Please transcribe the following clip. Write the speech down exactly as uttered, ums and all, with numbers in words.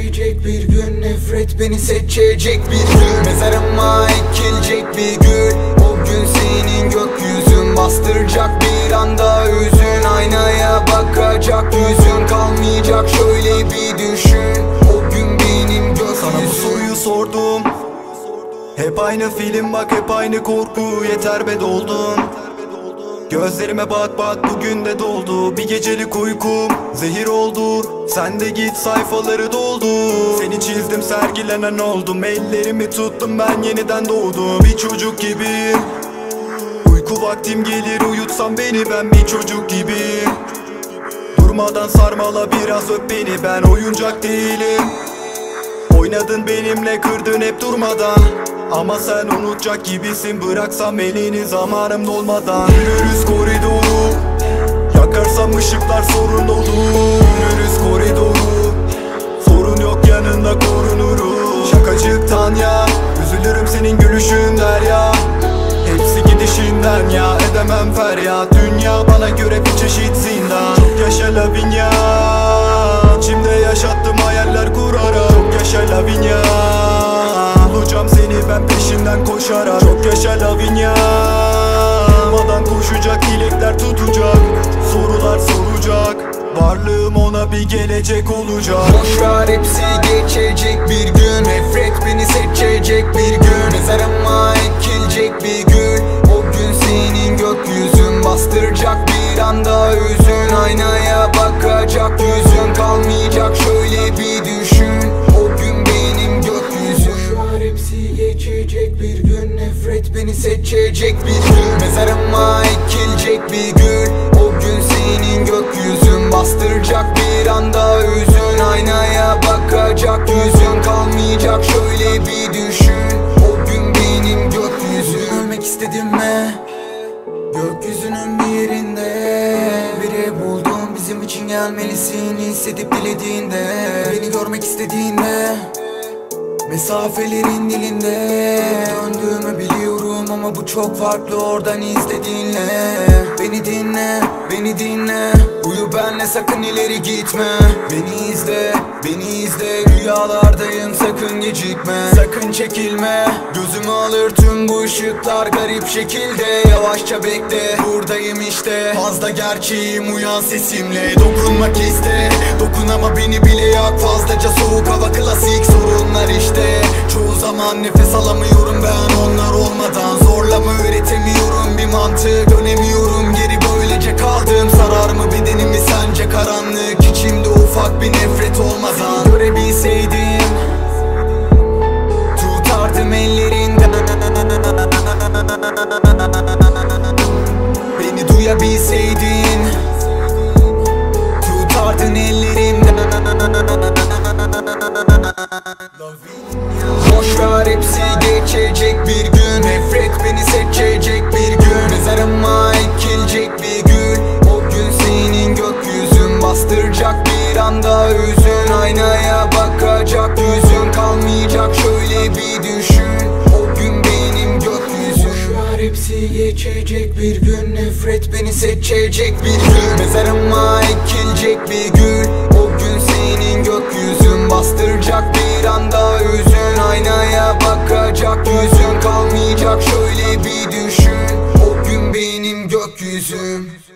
geçecek bir gün, nefret beni seçecek bir gün. Mezarıma ekilecek bir gül, o gün senin gökyüzün bastıracak bir anda hüzün. Aynaya bakacak yüzün kalmayacak, şöyle bir düşün, o gün benim gökyüzüm. Sana bu soruyu sordum, hep aynı film bak, hep aynı korku, yeter be doldun. Gözlerime bak bak, bugün de doldu. Bir gecelik uykum zehir oldu, sen de git sayfaları doldu. Seni çizdim, sergilenen oldum, ellerimi tuttum, ben yeniden doğdum. Bir çocuk gibiyim, uyku vaktim gelir, uyutsam beni, ben bir çocuk gibiyim. Durmadan sarmala, biraz öp beni, ben oyuncak değilim. Oynadın benimle, kırdın hep durmadan, ama sen unutacak gibisin, bıraksam elini zamanım dolmadan. Yürürüz koridoru, yakarsam ışıklar sorun olur. Yürürüz koridoru, sorun yok yanında korunuruz. Şakacıktan ya, üzülürüm senin gülüşün derya. Hepsi gidişinden ya, edemem feryat. Dünya bana göre bir çeşit zindan. Çok yaşa Lavinia, içimde yaşattım hayaller kurarak. Çok yaşa Lavinia, bulacağım seni ben peşinden koşarak. Çok yaşa Lavinia, durmadan koşacak, dilekler tutacak, sorular soracak, varlığım ona bir gelecek olacak. Boşver, hepsi geçecek bir gün, nefret beni seçecek bir gün. Mezarıma ekilecek bir gül, o gün senin gökyüzün bastıracak bir anda hüzün. Aynaya bakacak yüzün kalmayacak, şöyle bir düşün, o gün benim gökyüzüm. Boşver, hepsi geçecek bir gün, nefret beni seçecek bir gün. Mezarıma ekilecek bir gül, o gün senin gökyüzün bastıracak bir anda hüzün. Aynaya bakacak yüzün kalmayacak, şöyle bir düşün, o gün benim gökyüzüm. Ölmek istedim mi? Gökyüzünün bir yerinde biri buldum, bizim için gelmelisin, hissedip dilediğinde. Beni görmek istediğinde, mesafelerin dilinde. Döndüğümü biliyorum ama bu çok farklı oradan izlediğinle. Beni dinle, beni dinle, uyu benle, sakın ileri gitme. Beni izle, beni izle, rüyalardayım, sakın gecikme. Sakın çekilme, gözümü alır tüm bu ışıklar garip şekilde. Yavaşça bekle, buradayım işte, fazla gerçeğim, uyan sesimle. Dokunmak iste, dokun ama beni bile yak. Fazlaca soğuk hava, klasik sorunlar işte. Çoğu zaman nefes alamıyorum ben onlar olmadan. Zorlama, üretemiyorum bir mantık, dönemiyorum geri, böylece kaldım. Sarar mı bedenimi sence karanlık, içimde ufak bir nefret olmadan. Görebilseydim, tutardım ellerinden. Beni duyabilseydin, tutardın ellerimden. Boşver, hepsi geçecek bir gün, nefret beni seçecek bir gün. Mezarıma ekilecek bir gül, o gün senin gökyüzün bastıracak bir anda hüzün. Aynaya bakacak yüzün kalmayacak, şöyle bir düşün, o gün benim gökyüzüm. Boşver, hepsi geçecek bir gün, nefret beni seçecek bir gün. Mezarıma ekilecek bir gül, o gün senin gökyüzün bastıracak bir anda hüzün. Aynaya bakacak yüzün kalmayacak, şöyle bir düşün, o gün benim gökyüzüm.